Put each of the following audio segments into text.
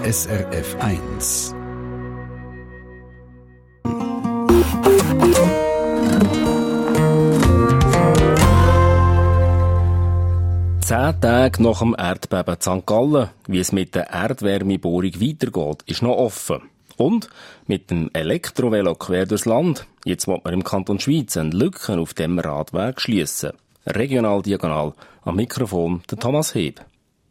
SRF 1. Zehn Tage nach dem Erdbeben in St. Gallen, wie es mit der Erdwärmebohrung weitergeht, ist noch offen. Und mit dem Elektrovelo quer durchs Land, jetzt will man im Kanton Schweiz eine Lücke auf dem Radweg schliessen. Regional diagonal, am Mikrofon der Thomas Heb.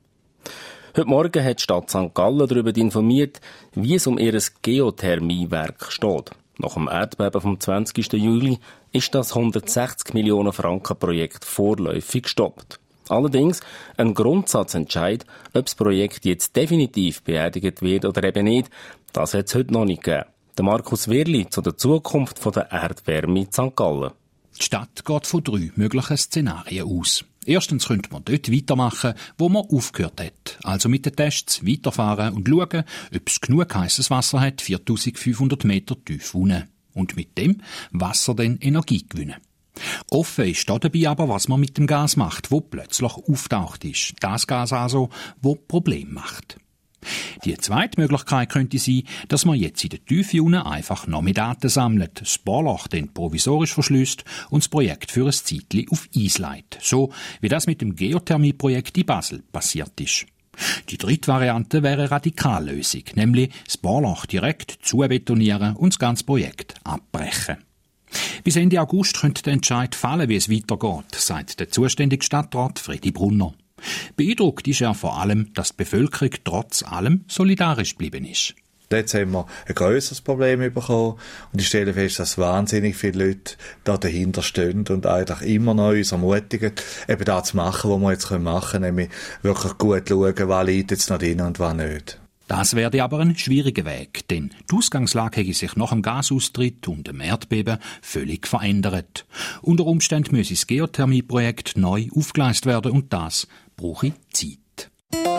Heute Morgen hat die Stadt St. Gallen darüber informiert, wie es um ihr Geothermiewerk steht. Nach dem Erdbeben vom 20. Juli ist das 160 Millionen Franken Projekt vorläufig gestoppt. Allerdings ein Grundsatzentscheid, ob das Projekt jetzt definitiv beerdigt wird oder eben nicht, das hat es heute noch nicht gegeben. Der Markus Wirli zu der Zukunft der Erdwärme in St. Gallen. Die Stadt geht von 3 möglichen Szenarien aus. Erstens könnte man dort weitermachen, wo man aufgehört hat. Also mit den Tests weiterfahren und schauen, ob es genug heisses Wasser hat, 4500 Meter tief unten. Und mit dem Wasser dann Energie gewinnen. Offen ist dabei aber, was man mit dem Gas macht, wo plötzlich auftaucht ist. Das Gas also, wo Probleme macht. Die zweite Möglichkeit könnte sein, dass man jetzt in der Tiefe unten einfach noch mehr Daten sammelt, das Bohrloch dann provisorisch verschließt und das Projekt für ein Zeitchen auf Eis legt. So wie das mit dem Geothermieprojekt in Basel passiert ist. Die dritte Variante wäre eine Radikallösung, nämlich das Bohrloch direkt zubetonieren und das ganze Projekt abbrechen. Bis Ende August könnte der Entscheid fallen, wie es weitergeht, sagt der zuständige Stadtrat Fredi Brunner. Beeindruckt ist er vor allem, dass die Bevölkerung trotz allem solidarisch geblieben ist. Jetzt haben wir ein grösseres Problem bekommen und ich stelle fest, dass wahnsinnig viele Leute da dahinter stehen und eigentlich immer noch uns ermutigen, eben das zu machen, was wir jetzt machen können, nämlich wirklich gut schauen, was liegt jetzt noch drin und was nicht. Das werde aber ein schwieriger Weg, denn die Ausgangslage hätte sich nach dem Gasaustritt und dem Erdbeben völlig verändert. Unter Umständen müsse das Geothermieprojekt neu aufgeleistet werden und das brauche Zeit.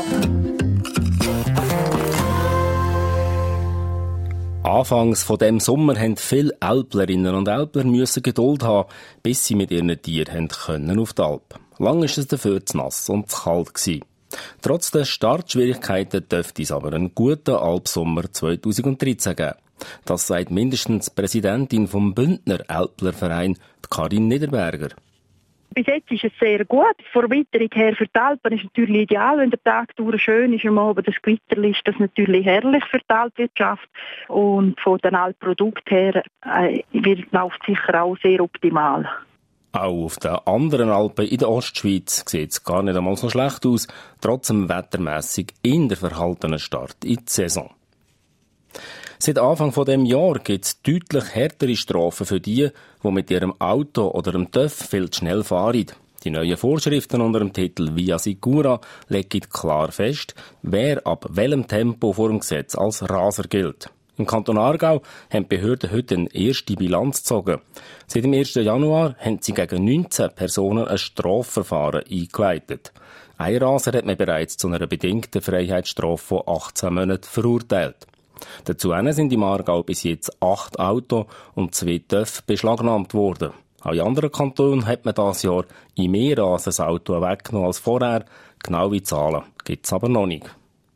Anfangs von dem Sommer haben viele Älplerinnen und Älpler müssen Geduld haben, bis sie mit ihren Tieren können auf die Alp. Lang war es dafür zu nass und zu kalt gewesen. Trotz der Startschwierigkeiten dürfte es aber einen guten Alpsommer 2013 geben. Das sagt mindestens die Präsidentin vom Bündner Älplerverein, Karin Niederberger. Bis jetzt ist es sehr gut. Von der Witterung her für die Alpen ist es natürlich ideal, wenn der Tag durch schön ist, am Abend das Gewitter ist das natürlich herrlich für die Alpwirtschaft. Und von den Alpprodukten her läuft es sicher auch sehr optimal. Auch auf den anderen Alpen in der Ostschweiz sieht es gar nicht einmal so schlecht aus, trotz dem wettermässig eher verhaltenen Start in die Saison. Seit Anfang dieses Jahr gibt es deutlich härtere Strafen für die mit ihrem Auto oder dem TÜV viel zu schnell fahren. Die neuen Vorschriften unter dem Titel Via Sicura legen klar fest, wer ab welchem Tempo vor dem Gesetz als Raser gilt. Im Kanton Aargau haben die Behörden heute eine erste Bilanz gezogen. Seit dem 1. Januar haben sie gegen 19 Personen ein Strafverfahren eingeleitet. Ein Raser hat man bereits zu einer bedingten Freiheitsstrafe von 18 Monaten verurteilt. Dazu sind im Aargau bis jetzt 8 Autos und 2 TÜV beschlagnahmt worden. Auch in anderen Kantonen hat man dieses Jahr in mehr Rasen ein Auto weggenommen als vorher. Genaue Zahlen gibt es aber noch nicht.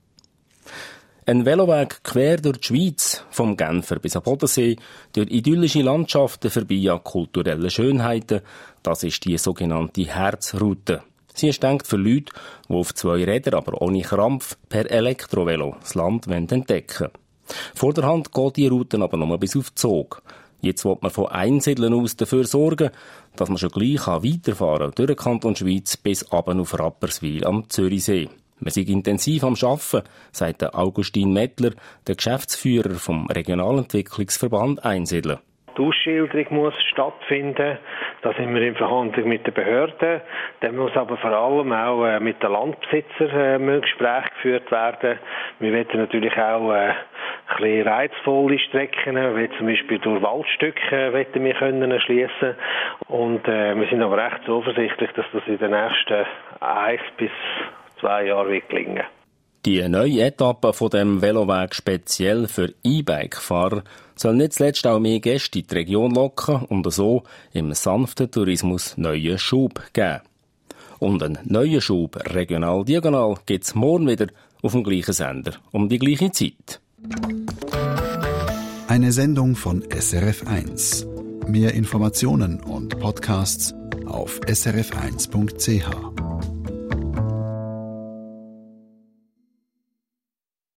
Ein Veloweg quer durch die Schweiz, vom Genfer bis am Bodensee, durch idyllische Landschaften vorbei an kulturellen Schönheiten, das ist die sogenannte Herzroute. Sie ist gedacht für Leute, die auf 2 Rädern, aber ohne Krampf, per Elektrovelo das Land entdecken wollen. Vorderhand geht die Route aber nur bis auf Zog. Jetzt will man von Einsiedeln aus dafür sorgen, dass man schon gleich weiterfahren kann durch den Kanton Schweiz bis runter auf Rapperswil am Zürichsee. Wir sind intensiv am Arbeiten, sagt Augustin Mettler, der Geschäftsführer vom Regionalentwicklungsverband Einsiedeln. Die Ausschilderung muss stattfinden. Da sind wir in Verhandlung mit den Behörden. Dann muss aber vor allem auch mit den Landbesitzern Gespräche geführt werden. Wir wollen natürlich auch ein bisschen reizvolle Strecken, wie zum Beispiel durch Waldstücke wollen wir erschliessen. Und wir sind aber recht zuversichtlich, dass das in den nächsten 1 bis 2 Jahren wird gelingen. Die neue Etappe von dem Veloweg speziell für E-Bike-Fahrer soll nicht zuletzt auch mehr Gäste in die Region locken und so im sanften Tourismus neuen Schub geben. Und einen neuen Schub regional-diagonal gibt es morgen wieder auf dem gleichen Sender um die gleiche Zeit. Eine Sendung von SRF1. Mehr Informationen und Podcasts auf srf1.ch.